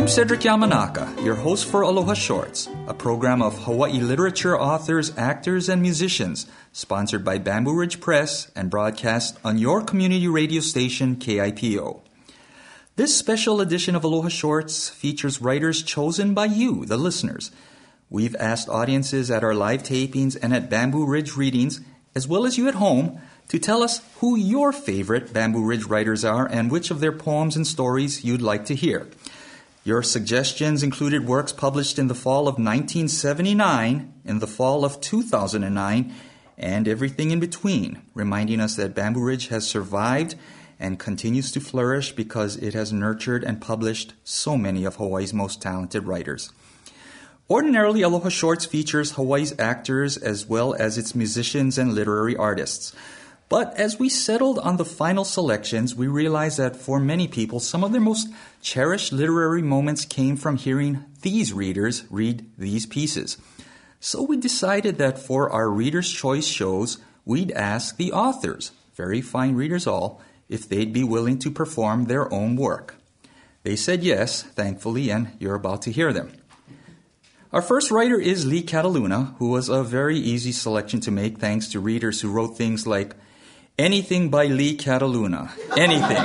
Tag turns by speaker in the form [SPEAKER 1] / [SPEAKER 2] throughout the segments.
[SPEAKER 1] Cedric Yamanaka, your host for Aloha Shorts, a program of Hawaii literature authors, actors, and musicians, sponsored by Bamboo Ridge Press and broadcast on your community radio station, KIPO. This special edition of Aloha Shorts features writers chosen by you, the listeners. We've asked audiences at our live tapings and at Bamboo Ridge readings, as well as you at home, to tell us who your favorite Bamboo Ridge writers are and which of their poems and stories you'd like to hear. Your suggestions included works published in the fall of 1979, in the fall of 2009, and everything in between, reminding us that Bamboo Ridge has survived and continues to flourish because it has nurtured and published so many of Hawaii's most talented writers. Ordinarily, Aloha Shorts features Hawaii's actors as well as its musicians and literary artists. But as we settled on the final selections, we realized that for many people, some of their most cherished literary moments came from hearing these readers read these pieces. So we decided that for our Reader's Choice shows, we'd ask the authors, very fine readers all, if they'd be willing to perform their own work. They said yes, thankfully, and you're about to hear them. Our first writer is Lee Cataluna, who was a very easy selection to make thanks to readers who wrote things like, "Anything by Lee Cataluna. Anything."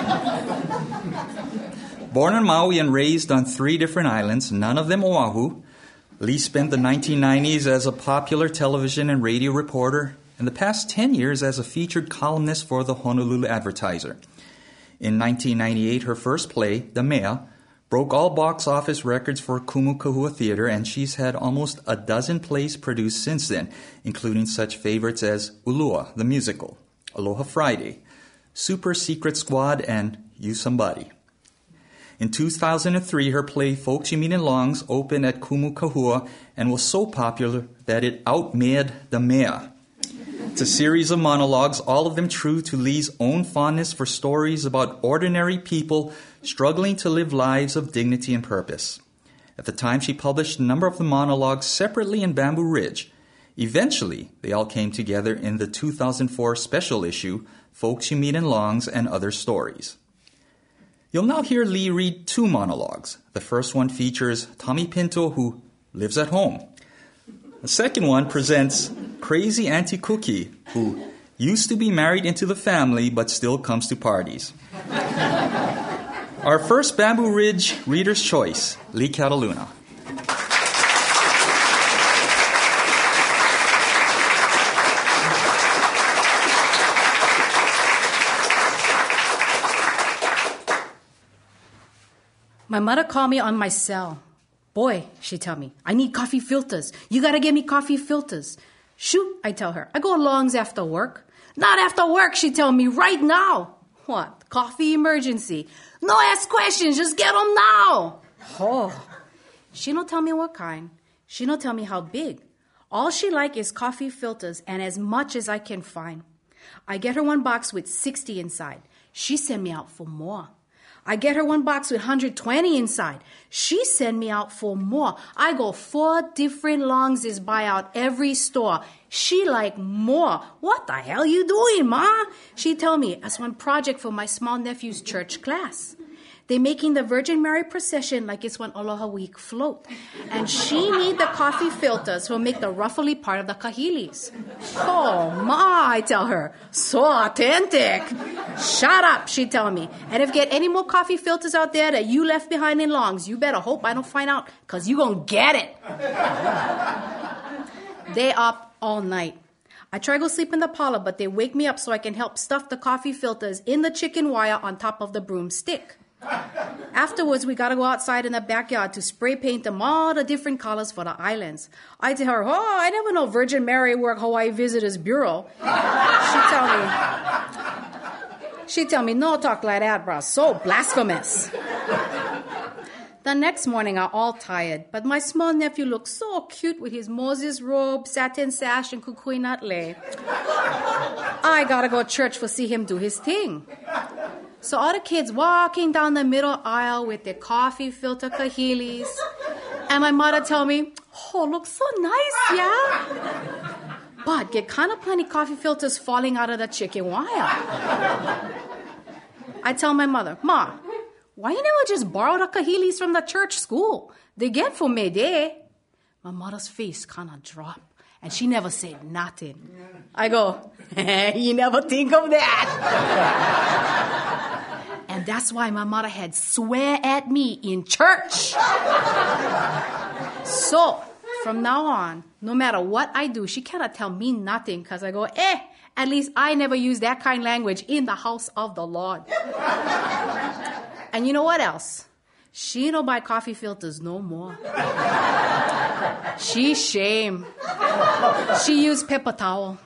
[SPEAKER 1] Born on Maui and raised on 3 different islands, none of them Oahu, Lee spent the 1990s as a popular television and radio reporter and the past 10 years as a featured columnist for the Honolulu Advertiser. In 1998, her first play, The Mea, broke all box office records for Kumu Kahua Theater, and she's had almost a dozen plays produced since then, including such favorites as Ulua, the musical, Aloha Friday, Super Secret Squad, and You Somebody. In 2003, her play Folks You Meet in Longs opened at Kumu Kahua and was so popular that it outmade The Mea. It's a series of monologues, all of them true to Lee's own fondness for stories about ordinary people struggling to live lives of dignity and purpose. At the time, she published a number of the monologues separately in Bamboo Ridge. Eventually, they all came together in the 2004 special issue, Folks You Meet in Longs and Other Stories. You'll now hear Lee read 2 monologues. The first one features Tommy Pinto, who lives at home. The second one presents Crazy Auntie Cookie, who used to be married into the family but still comes to parties. Our first Bamboo Ridge Reader's Choice, Lee Cataluna.
[SPEAKER 2] My mother called me on my cell. "Boy," she tell me, "I need coffee filters. You gotta get me coffee filters." "Shoot," I tell her. "I go longs after work." "Not after work," she tell me, "right now." "What? Coffee emergency." "No ask questions, just get them now." Oh. She don't tell me what kind. She don't tell me how big. All she like is coffee filters and as much as I can find. I get her one box with 60 inside. She send me out for more. I get her one box with 120 inside. She send me out for more. I go 4 different longs buy out every store. She like more. "What the hell you doing, Ma?" She tell me, "That's one project for my small nephew's church class. They making the Virgin Mary procession like it's one Aloha Week float. And she need the coffee filters to make the ruffly part of the kahilis." "Oh, Ma," I tell her, "so authentic." "Shut up," she tell me. "And if get any more coffee filters out there that you left behind in longs, you better hope I don't find out, because you gonna get it." They up all night. I try to go sleep in the parlor, but they wake me up so I can help stuff the coffee filters in the chicken wire on top of the broomstick. Afterwards, we gotta go outside in the backyard to spray paint them all the different colors for the islands. I tell her, "Oh, I never know Virgin Mary work Hawaii Visitors Bureau." She tell me, "No talk like that, bro. So blasphemous." The next morning, I'm all tired, but my small nephew looks so cute with his Moses robe, satin sash, and kukui nut lei. I gotta go to church to see him do his thing. So all the kids walking down the middle aisle with their coffee filter kahilis. And my mother tell me, "Oh, looks so nice, yeah?" But get kind of plenty coffee filters falling out of the chicken wire. I tell my mother, "Ma, why you never just borrow the kahilis from the church school? They get for May Day. My mother's face kind of dropped, and she never said nothing. I go, you never think of that. And that's why my mother had swear at me in church. So, from now on, no matter what I do, she cannot tell me nothing because I go, at least I never use that kind of language in the house of the Lord. And you know what else? She don't buy coffee filters no more. She shame. She use paper towel.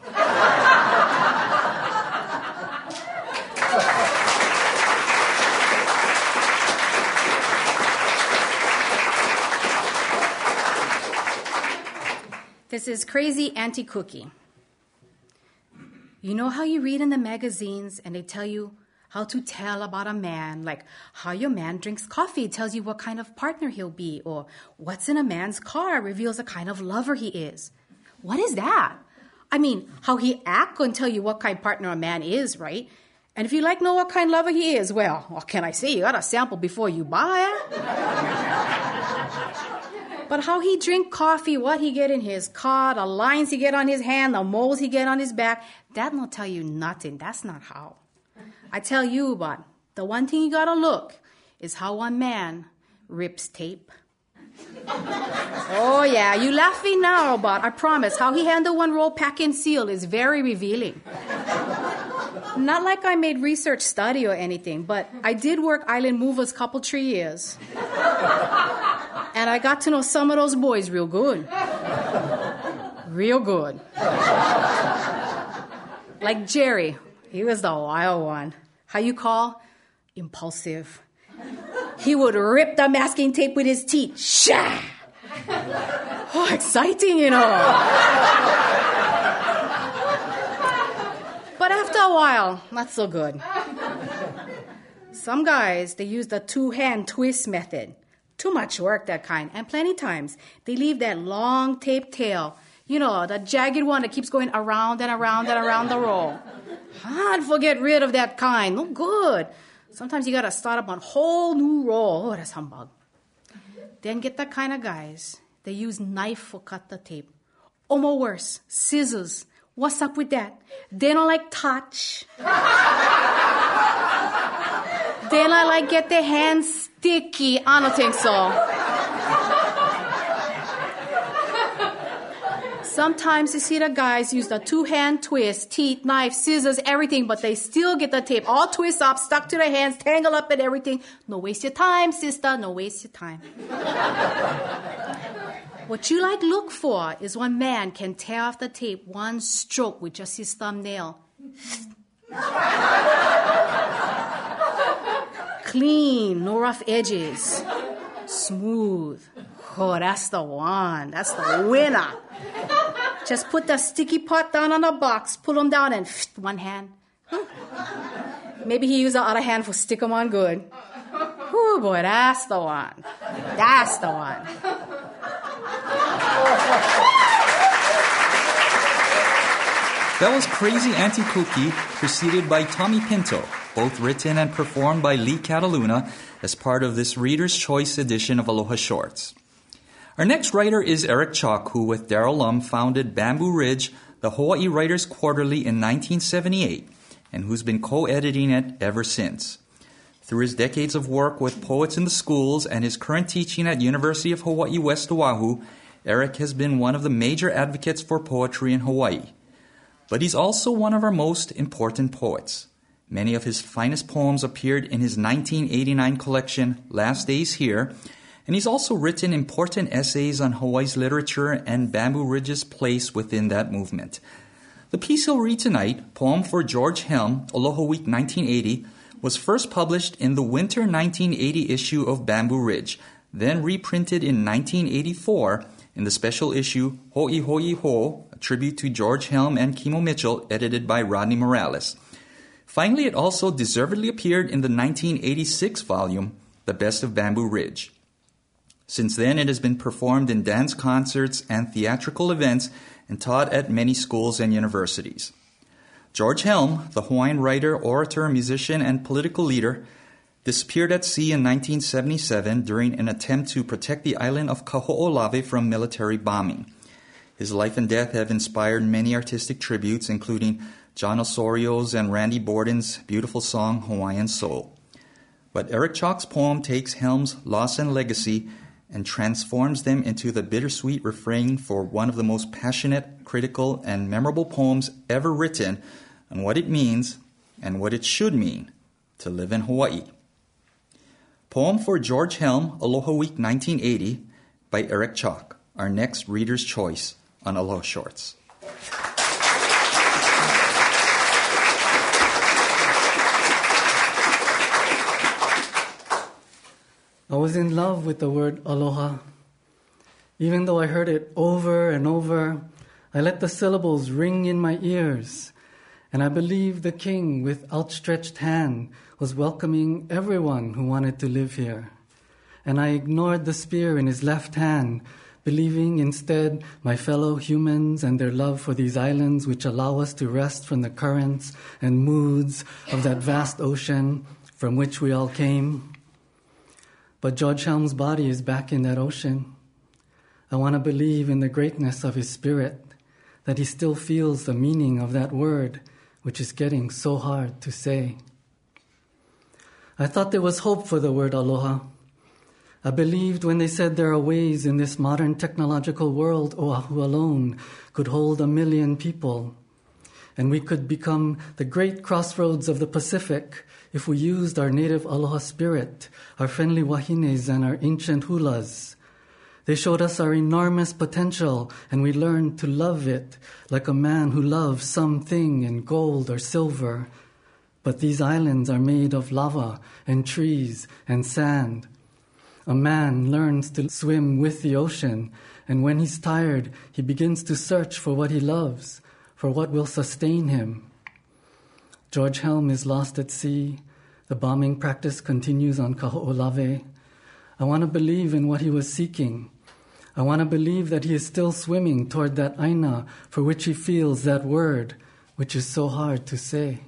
[SPEAKER 2] This is Crazy Auntie Cookie. You know how you read in the magazines and they tell you how to tell about a man, like how your man drinks coffee tells you what kind of partner he'll be, or what's in a man's car reveals the kind of lover he is. What is that? I mean, how he acts can tell you what kind of partner a man is, right? And if you like know what kind of lover he is, well, what can I say? You gotta sample before you buy. But how he drink coffee, what he get in his car, the lines he get on his hand, the moles he get on his back, that don't tell you nothing. That's not how. I tell you, but the one thing you gotta look is how one man rips tape. Oh yeah, you laughing now, but I promise how he handle one roll pack and seal is very revealing. Not like I made research study or anything, but I did work island movers 3 years. And I got to know some of those boys real good. Real good. Like Jerry. He was the wild one. How you call? Impulsive. He would rip the masking tape with his teeth. Shah! Oh, exciting, you know. But after a while, not so good. Some guys, they use the 2-hand twist method. Too much work, that kind. And plenty times, they leave that long tape tail. You know, the jagged one that keeps going around and around and around the roll. Hard to get rid of that kind. No good. Sometimes you got to start up on a whole new roll. Oh, that's humbug. Then get the kind of guys. They use knife for cut the tape. Or more worse, scissors. What's up with that? They don't like touch. They don't like get their hands sticky. I don't think so. Sometimes you see the guys use the 2-hand twist, teeth, knife, scissors, everything, but they still get the tape all twist up, stuck to their hands, tangle up and everything. No waste your time, sister. No waste your time. What you look for is when man can tear off the tape one stroke with just his thumbnail. Clean, no rough edges. Smooth. Oh, that's the one. That's the winner. Just put the sticky pot down on the box, pull them down, and one hand. Maybe he used the other hand for stick them on good. Oh boy, that's the one. That's the one.
[SPEAKER 1] That was Crazy Auntie Cookie, preceded by Tommy Pinto, both written and performed by Lee Cataluna as part of this Reader's Choice edition of Aloha Shorts. Our next writer is Eric Chalk, who with Darrell Lum founded Bamboo Ridge, the Hawaii Writers Quarterly in 1978, and who's been co-editing it ever since. Through his decades of work with poets in the schools and his current teaching at University of Hawaii West Oahu, Eric has been one of the major advocates for poetry in Hawaii. But he's also one of our most important poets. Many of his finest poems appeared in his 1989 collection, Last Days Here, and he's also written important essays on Hawaii's literature and Bamboo Ridge's place within that movement. The piece he'll read tonight, Poem for George Helm, Aloha Week 1980, was first published in the winter 1980 issue of Bamboo Ridge, then reprinted in 1984 in the special issue Ho'i Ho'i Ho, a tribute to George Helm and Kimo Mitchell, edited by Rodney Morales. Finally, it also deservedly appeared in the 1986 volume, The Best of Bamboo Ridge. Since then, it has been performed in dance concerts and theatrical events and taught at many schools and universities. George Helm, the Hawaiian writer, orator, musician, and political leader, disappeared at sea in 1977 during an attempt to protect the island of Kaho'olawe from military bombing. His life and death have inspired many artistic tributes, including John Osorio's and Randy Borden's beautiful song, Hawaiian Soul. But Eric Chalk's poem takes Helm's loss and legacy and transforms them into the bittersweet refrain for one of the most passionate, critical, and memorable poems ever written on what it means and what it should mean to live in Hawaii. Poem for George Helm, Aloha Week 1980 by Eric Chalk, our next Reader's Choice on Aloha Shorts.
[SPEAKER 3] I was in love with the word aloha. Even though I heard it over and over, I let the syllables ring in my ears, and I believed the king with outstretched hand was welcoming everyone who wanted to live here. And I ignored the spear in his left hand, believing instead my fellow humans and their love for these islands which allow us to rest from the currents and moods of that vast ocean from which we all came. But George Helm's body is back in that ocean. I want to believe in the greatness of his spirit, that he still feels the meaning of that word, which is getting so hard to say. I thought there was hope for the word aloha. I believed when they said there are ways in this modern technological world Oahu alone could hold 1 million people, and we could become the great crossroads of the Pacific if we used our native aloha spirit, our friendly wahines and our ancient hulas. They showed us our enormous potential, and we learned to love it like a man who loves something in gold or silver. But these islands are made of lava and trees and sand. A man learns to swim with the ocean, and when he's tired, he begins to search for what he loves, for what will sustain him. George Helm is lost at sea. The bombing practice continues on Kaho'olawe. I want to believe in what he was seeking. I want to believe that he is still swimming toward that aina for which he feels that word, which is so hard to say.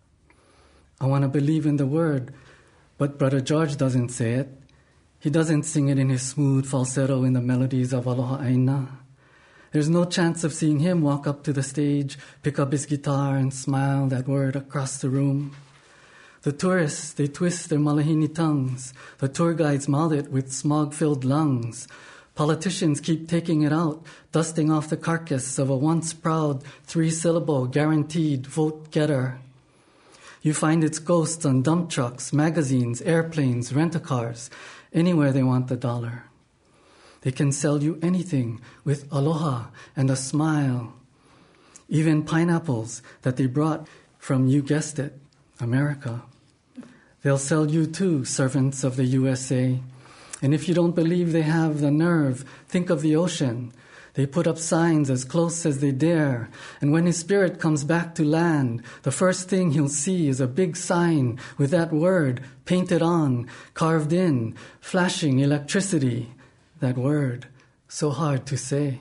[SPEAKER 3] I want to believe in the word, but Brother George doesn't say it. He doesn't sing it in his smooth falsetto in the melodies of Aloha Aina. There's no chance of seeing him walk up to the stage, pick up his guitar, and smile that word across the room. The tourists, they twist their malahini tongues. The tour guides mouth it with smog-filled lungs. Politicians keep taking it out, dusting off the carcass of a once proud 3-syllable guaranteed vote-getter. You find its ghosts on dump trucks, magazines, airplanes, rent-a-cars, anywhere they want the dollar. They can sell you anything with aloha and a smile. Even pineapples that they brought from, you guessed it, America. They'll sell you too, servants of the USA. And if you don't believe they have the nerve, think of the ocean. They put up signs as close as they dare. And when his spirit comes back to land, the first thing he'll see is a big sign with that word painted on, carved in, flashing electricity. That word, so hard to say.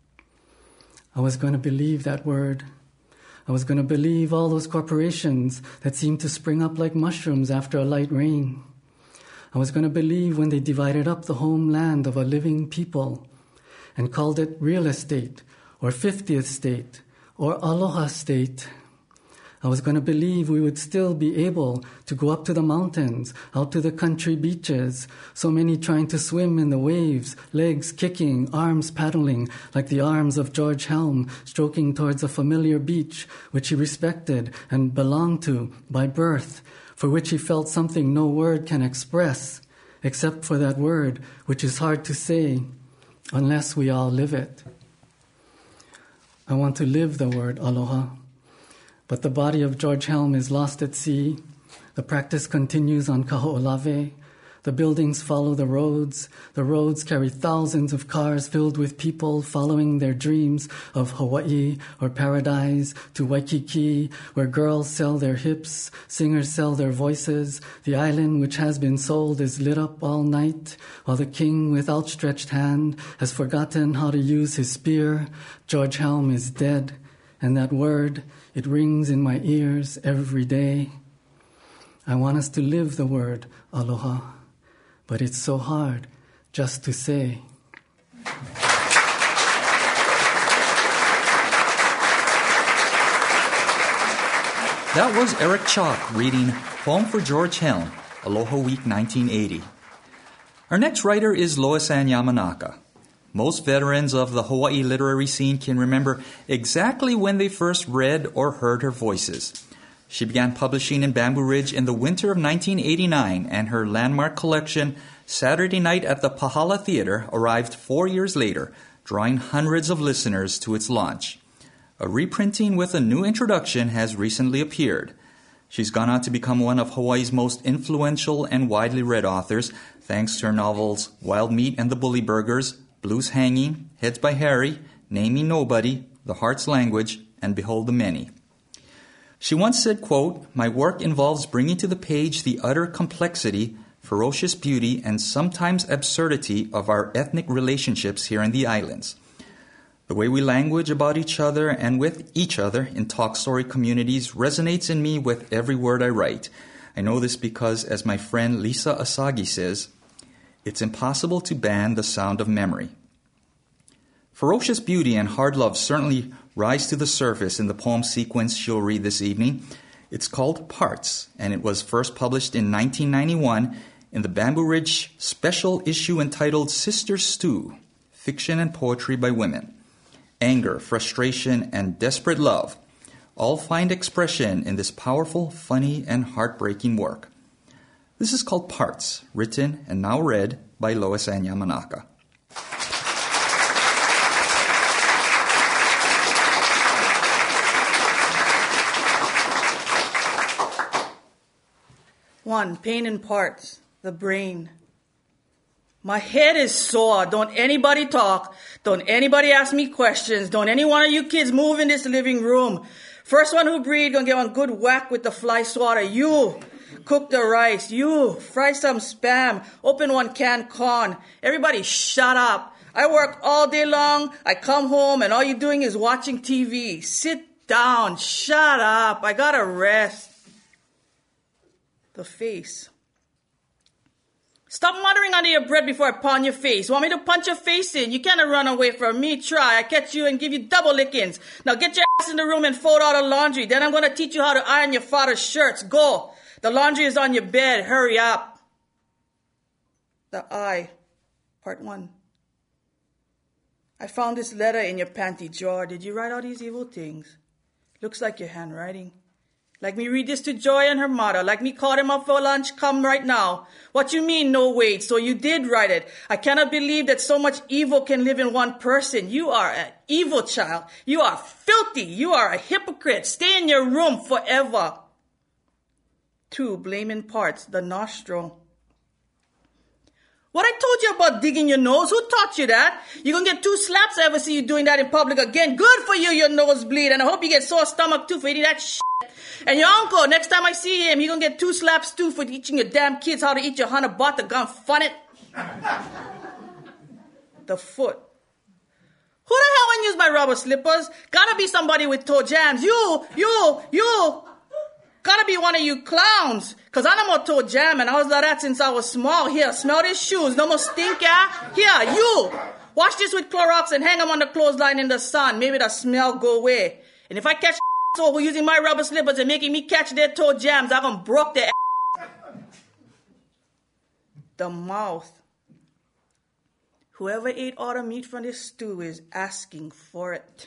[SPEAKER 3] I was going to believe that word. I was going to believe all those corporations that seemed to spring up like mushrooms after a light rain. I was going to believe when they divided up the homeland of a living people and called it real estate or 50th state or Aloha state. I was going to believe we would still be able to go up to the mountains, out to the country beaches, so many trying to swim in the waves, legs kicking, arms paddling, like the arms of George Helm, stroking towards a familiar beach, which he respected and belonged to by birth, for which he felt something no word can express, except for that word, which is hard to say, unless we all live it. I want to live the word aloha. But the body of George Helm is lost at sea. The practice continues on Kaho'olawe. The buildings follow the roads. The roads carry thousands of cars filled with people following their dreams of Hawaii or paradise to Waikiki, where girls sell their hips, singers sell their voices. The island which has been sold is lit up all night, while the king with outstretched hand has forgotten how to use his spear. George Helm is dead, and that word, it rings in my ears every day. I want us to live the word aloha, but it's so hard just to say.
[SPEAKER 1] That was Eric Chalk reading Poem for George Helm, Aloha Week 1980. Our next writer is Lois-Ann Yamanaka. Most veterans of the Hawaii literary scene can remember exactly when they first read or heard her voices. She began publishing in Bamboo Ridge in the winter of 1989, and her landmark collection, Saturday Night at the Pahala Theater, arrived 4 years later, drawing hundreds of listeners to its launch. A reprinting with a new introduction has recently appeared. She's gone on to become one of Hawaii's most influential and widely read authors, thanks to her novels Wild Meat and the Bully Burgers, Blues Hanging, Heads by Harry, Naming Nobody, The Heart's Language, and Behold the Many. She once said, quote, "My work involves bringing to the page the utter complexity, ferocious beauty, and sometimes absurdity of our ethnic relationships here in the islands. The way we language about each other and with each other in talk story communities resonates in me with every word I write. I know this because, as my friend Lisa Asagi says, it's impossible to ban the sound of memory." Ferocious beauty and hard love certainly rise to the surface in the poem sequence she'll read this evening. It's called Parts, and it was first published in 1991 in the Bamboo Ridge special issue entitled Sister Stew, Fiction and Poetry by Women. Anger, frustration, and desperate love all find expression in this powerful, funny, and heartbreaking work. This is called Parts, written and now read by Lois-Ann Yamanaka.
[SPEAKER 4] One, pain in parts, the brain. My head is sore. Don't anybody talk. Don't anybody ask me questions. Don't any one of you kids move in this living room. First one who breathe gonna get one good whack with the fly swatter. You cook the rice. You fry some spam. Open one canned corn. Everybody shut up. I work all day long. I come home and all you're doing is watching TV. Sit down. Shut up. I gotta rest. The face. Stop muttering under your breath before I pound your face. Want me to punch your face in? You can't run away from me. Try. I catch you and give you double lickings. Now get your ass in the room and fold out the laundry. Then I'm going to teach you how to iron your father's shirts. Go. The laundry is on your bed. Hurry up. The eye. Part 1. I found this letter in your panty drawer. Did you write all these evil things? Looks like your handwriting. Like me read this to Joy and her mother. Like me call them up for lunch. Come right now. What you mean, no wait? So you did write it. I cannot believe that so much evil can live in one person. You are an evil child. You are filthy. You are a hypocrite. Stay in your room forever. 2, blaming parts, the nostril. What I told you about digging your nose? Who taught you that? You're going to get 2 slaps if I ever see you doing that in public again. Good for you, your nose bleed. And I hope you get sore stomach too for eating that shit. And your uncle, next time I see him, you're going to get 2 slaps too for teaching your damn kids how to eat your honey butter. Gone fun it. The foot. Who the hell went use my rubber slippers? Gotta be somebody with toe jams. You. Gotta be one of you clowns. Cause I no more toe jam and I was like that since I was small. Here, smell these shoes. No more stink, yeah? Here, you. Wash this with Clorox and hang them on the clothesline in the sun. Maybe the smell go away. And if I catch so who using my rubber slippers and making me catch their toe jams, I'm gonna broke their ass. The mouth. Whoever ate all the meat from this stew is asking for it.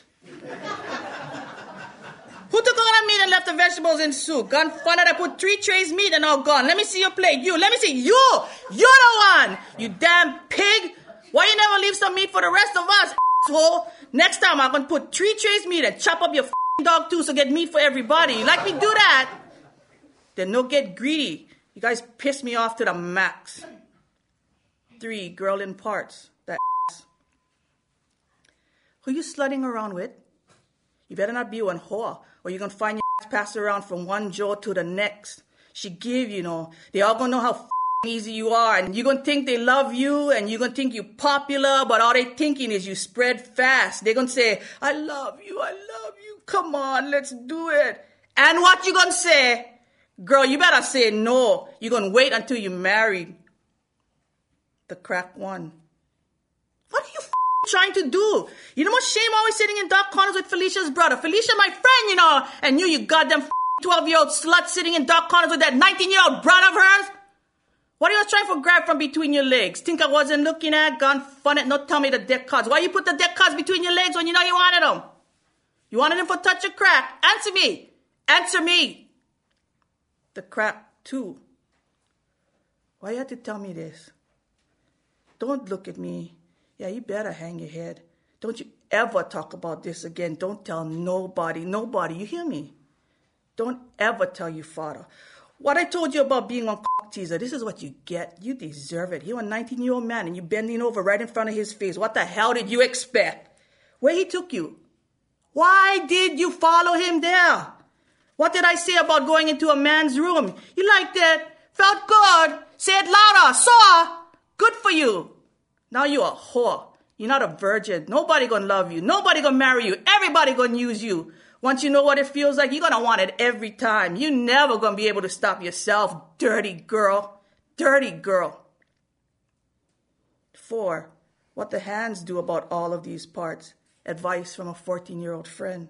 [SPEAKER 4] Who took all the meat and left the vegetables in soup? Gone fun it. I put 3 trays meat and all gone. Let me see your plate. You. Let me see. You. You're the one. You damn pig. Why you never leave some meat for the rest of us, asshole? Next time I'm gonna put 3 trays meat and chop up your dog too, so get meat for everybody. You like me do that? Then no get greedy. You guys piss me off to the max. 3, girl in parts. That ass. Who you slutting around with? You better not be one whore, or you're gonna find your ass passed around from one jaw to the next. She give, they all gonna know how easy you are, and you're gonna think they love you, and you're gonna think you popular, but all they thinking is you spread fast. They're gonna say, I love you, come on, let's do it. And what you gonna say? Girl, you better say no. You're going to wait until you're married. The crack one. What are you trying to do? You know what shame always sitting in dark corners with Felicia's brother? Felicia, my friend, you know, and you goddamn 12-year-old slut sitting in dark corners with that 19-year-old brother of hers? What are you trying to grab from between your legs? Think I wasn't looking at? Gone fun it, no tell me the deck cards. Why you put the deck cards between your legs when you know you wanted them? You wanted them for touch your crack? Answer me. Answer me. The crack too. Why you have to tell me this? Don't look at me. Yeah, you better hang your head. Don't you ever talk about this again. Don't tell nobody. You hear me? Don't ever tell your father. What I told you about being on cock teaser, this is what you get. You deserve it. You're a 19-year-old man and you're bending over right in front of his face. What the hell did you expect? Where he took you? Why did you follow him there? What did I say about going into a man's room? You liked it? Felt good? Say it louder. Saw? Good for you. Now you're a whore. You're not a virgin. Nobody gonna love you. Nobody gonna marry you. Everybody gonna use you. Once you know what it feels like, you're gonna want it every time. You're never gonna be able to stop yourself, dirty girl. Dirty girl. 4. What the hands do about all of these parts. Advice from a 14-year-old friend.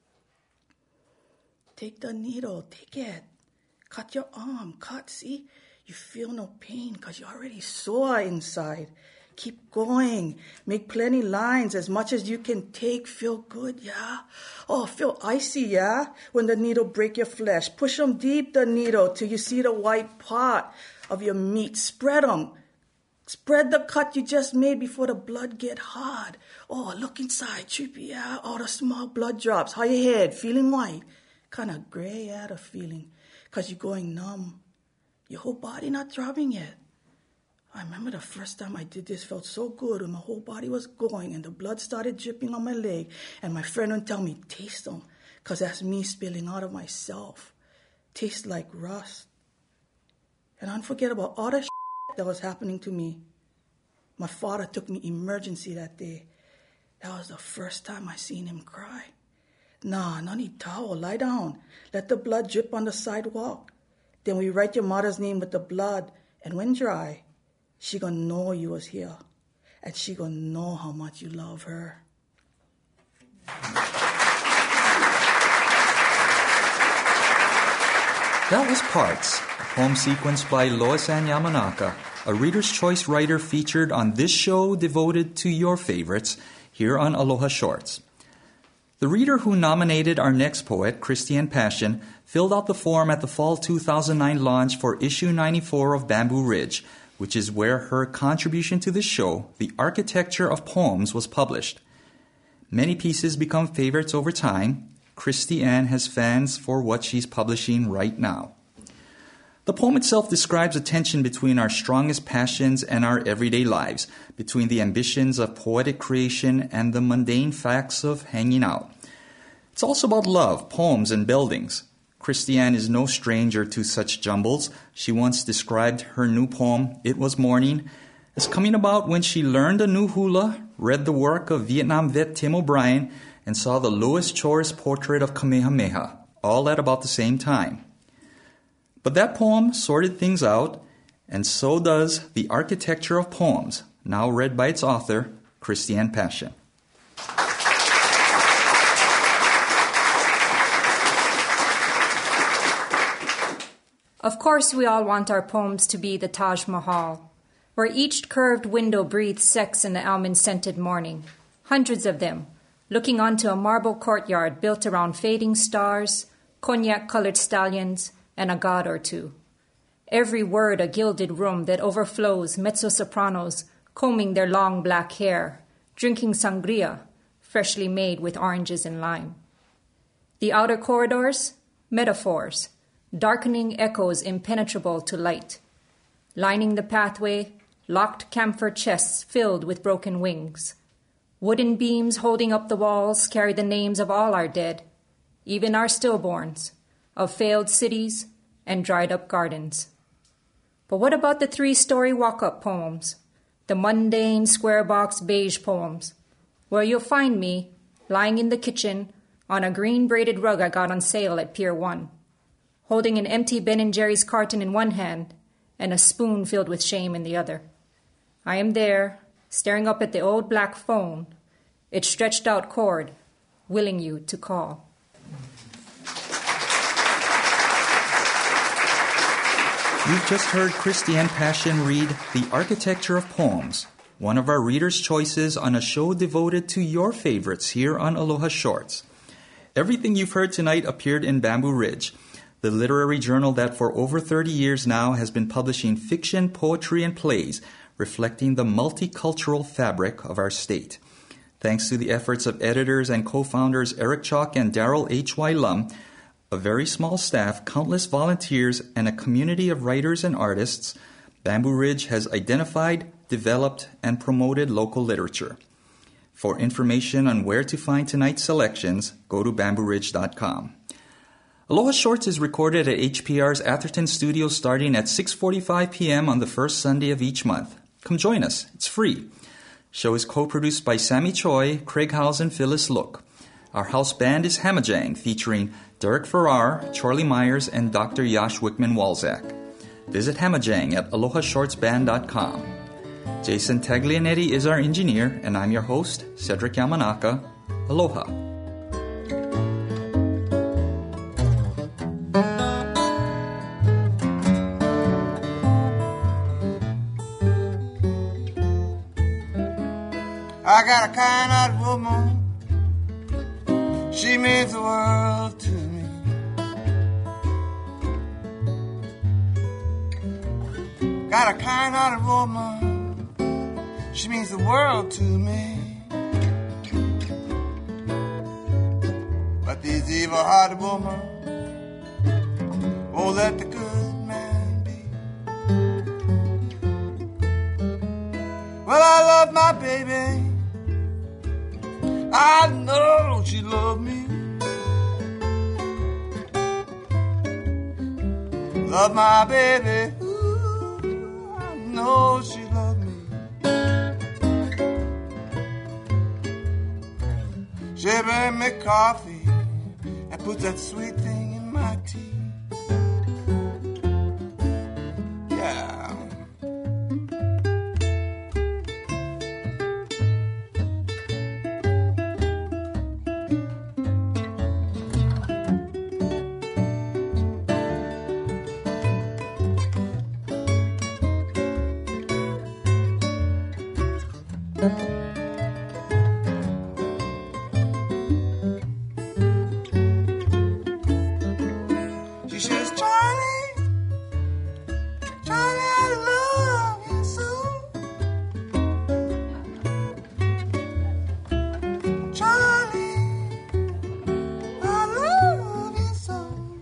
[SPEAKER 4] Take the needle. Take it. Cut your arm. Cut, see? You feel no pain because you're already sore inside. Keep going. Make plenty lines as much as you can take. Feel good, yeah? Oh, feel icy, yeah? When the needle break your flesh. Push them deep, the needle, till you see the white part of your meat. Spread them. Spread the cut you just made before the blood get hard. Oh, look inside. Trippy, yeah? Oh, the small blood drops. How your head? Feeling white? Kind of gray, yeah, the feeling. Because you're going numb. Your whole body not throbbing yet. I remember the first time I did this felt so good when my whole body was going and the blood started dripping on my leg and my friend would tell me, taste them, because that's me spilling out of myself. Tastes like rust. And I don't forget about all the that was happening to me. My father took me emergency that day. That was the first time I seen him cry. Nah, no need towel, lie down. Let the blood drip on the sidewalk. Then we write your mother's name with the blood, and when dry, she gonna know you was here, and she gonna know how much you love her.
[SPEAKER 1] That was Parts, a poem sequence by Lois Ann Yamanaka, a Reader's Choice writer featured on this show devoted to your favorites here on Aloha Shorts. The reader who nominated our next poet, Christiane Passion, filled out the form at the fall 2009 launch for issue 94 of Bamboo Ridge, which is where her contribution to the show, The Architecture of Poems, was published. Many pieces become favorites over time. Christiane has fans for what she's publishing right now. The poem itself describes a tension between our strongest passions and our everyday lives, between the ambitions of poetic creation and the mundane facts of hanging out. It's also about love, poems, and buildings. Christiane is no stranger to such jumbles. She once described her new poem, It Was Morning, as coming about when she learned a new hula, read the work of Vietnam vet Tim O'Brien, and saw the Louis Chorus portrait of Kamehameha, all at about the same time. But that poem sorted things out, and so does The Architecture of Poems, now read by its author, Christiane Passion.
[SPEAKER 5] Of course, we all want our poems to be the Taj Mahal, where each curved window breathes sex in the almond-scented morning. Hundreds of them, looking onto a marble courtyard built around fading stars, cognac-colored stallions, and a god or two. Every word a gilded room that overflows mezzo-sopranos combing their long black hair, drinking sangria, freshly made with oranges and lime. The outer corridors, metaphors, darkening echoes impenetrable to light. Lining the pathway, locked camphor chests filled with broken wings. Wooden beams holding up the walls carry the names of all our dead, even our stillborns, of failed cities and dried-up gardens. But what about the 3-story walk-up poems, the mundane square-box beige poems, where you'll find me, lying in the kitchen, on a green braided rug I got on sale at Pier 1, holding an empty Ben & Jerry's carton in one hand and a spoon filled with shame in the other. I am there, staring up at the old black phone, its stretched out cord, willing you to call.
[SPEAKER 1] You've just heard Christiane Passion read The Architecture of Poems, one of our readers' choices on a show devoted to your favorites here on Aloha Shorts. Everything you've heard tonight appeared in Bamboo Ridge, the literary journal that for over 30 years now has been publishing fiction, poetry, and plays reflecting the multicultural fabric of our state. Thanks to the efforts of editors and co-founders Eric Chalk and Daryl H.Y. Lum, a very small staff, countless volunteers, and a community of writers and artists, Bamboo Ridge has identified, developed, and promoted local literature. For information on where to find tonight's selections, go to bambooridge.com. Aloha Shorts is recorded at HPR's Atherton Studios starting at 6:45 p.m. on the first Sunday of each month. Come join us. It's free. Show is co-produced by Sammy Choi, Craig Howes, and Phyllis Look. Our house band is Hamajang, featuring Derek Farrar, Charlie Myers, and Dr. Yash Wickman-Walzak. Visit Hamajang at alohashortsband.com. Jason Taglianetti is our engineer, and I'm your host, Cedric Yamanaka. Aloha.
[SPEAKER 6] I got a kind-hearted woman, she means the world to me. Got a kind-hearted woman, she means the world to me. But this evil-hearted woman won't let the good man be. Well, I love my baby, I know she loved me. Love my baby, ooh, I know she loved me. She bring me coffee and put that sweet thing in my tea. Yeah. She says, Charlie, Charlie, I love you so. Charlie, I love you so.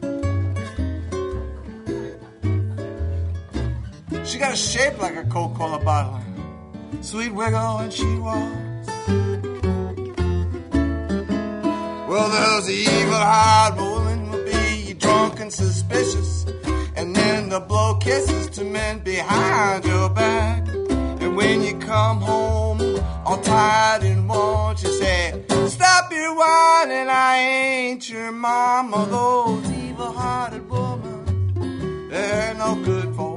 [SPEAKER 6] She got a shape like a Coca-Cola bottle, sweet wiggle when she walks. Well, there's the evil-hearted woman will be drunk and suspicious, and then to blow kisses to men behind your back. And when you come home all tired and worn, she say, stop your whining, I ain't your mama. Those evil-hearted women, they're no good for